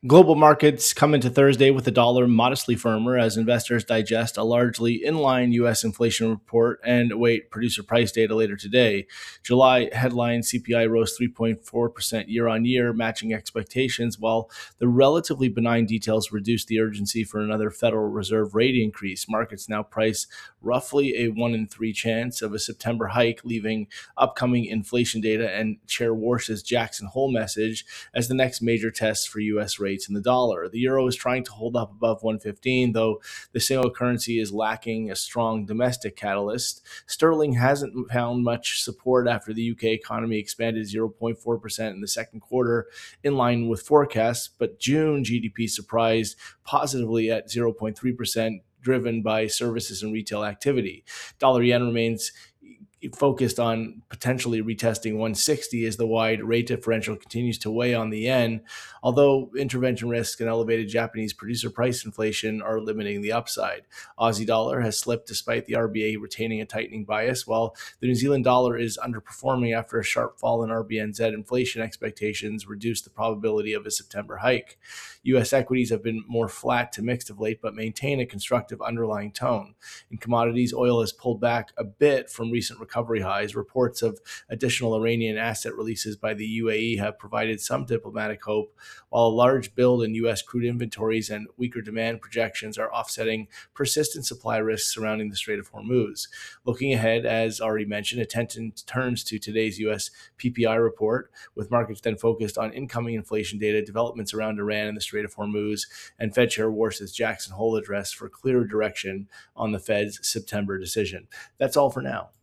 Global markets come into Thursday with the dollar modestly firmer as investors digest a largely inline U.S. inflation report and await producer price data later today. July headline CPI rose 3.4% year on year, matching expectations, while the relatively benign details reduced the urgency for another Federal Reserve rate increase. Markets now price roughly a 1 in 3 chance of a September hike, leaving upcoming inflation data and Chair Warsh's Jackson Hole message as the next major test for U.S. rates in the dollar. The euro is trying to hold up above 115, though the single currency is lacking a strong domestic catalyst. Sterling hasn't found much support after the UK economy expanded 0.4% in the second quarter, in line with forecasts, but June GDP surprised positively at 0.3%, driven by services and retail activity. Dollar yen remains focused on potentially retesting 160 as the wide rate differential continues to weigh on the yen, although intervention risk and elevated Japanese producer price inflation are limiting the upside. Aussie dollar has slipped despite the RBA retaining a tightening bias, while the New Zealand dollar is underperforming after a sharp fall in RBNZ inflation expectations reduced the probability of a September hike. U.S. equities have been more flat to mixed of late, but maintain a constructive underlying tone. In commodities, oil has pulled back a bit from recent recovery highs. Reports of additional Iranian asset releases by the UAE have provided some diplomatic hope, while a large build in U.S. crude inventories and weaker demand projections are offsetting persistent supply risks surrounding the Strait of Hormuz. Looking ahead, as already mentioned, attention turns to today's U.S. PPI report, with markets then focused on incoming inflation data, developments around Iran and the Strait of Hormuz, and Fed Chair Warsh's Jackson Hole address for clearer direction on the Fed's September decision. That's all for now.